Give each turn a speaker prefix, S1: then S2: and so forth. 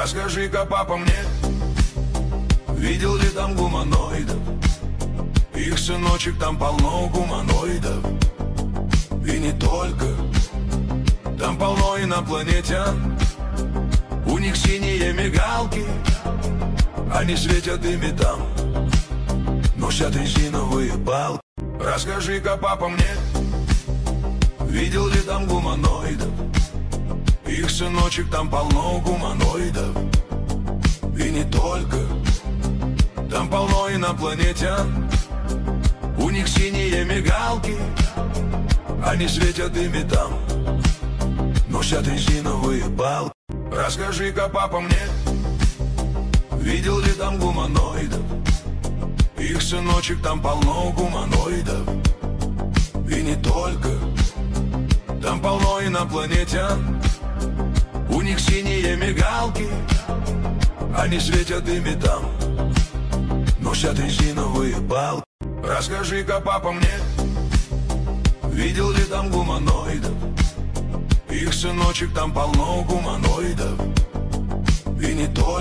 S1: Расскажи-ка, папа, мне, видел ли там гуманоидов? Их, сыночек, там полно гуманоидов. И не только. Там полно инопланетян. У них синие мигалки. Они светят ими там, носят резиновые палки. Расскажи-ка, папа, мне, видел ли там гуманоидов? Их, сыночек, там полно гуманоидов. И не только. Там полно инопланетян. У них синие мигалки. Они светят ими там, носят резиновые палки. Расскажи-ка, папа, мне, видел ли там гуманоидов? Их, сыночек, там полно гуманоидов. И не только. Там полно инопланетян. У них синие мигалки. Они светят ими там, носят резиновые палки. Расскажи-ка, папа, мне, видел ли там гуманоидов? Их, сыночек, там полно гуманоидов. И не только.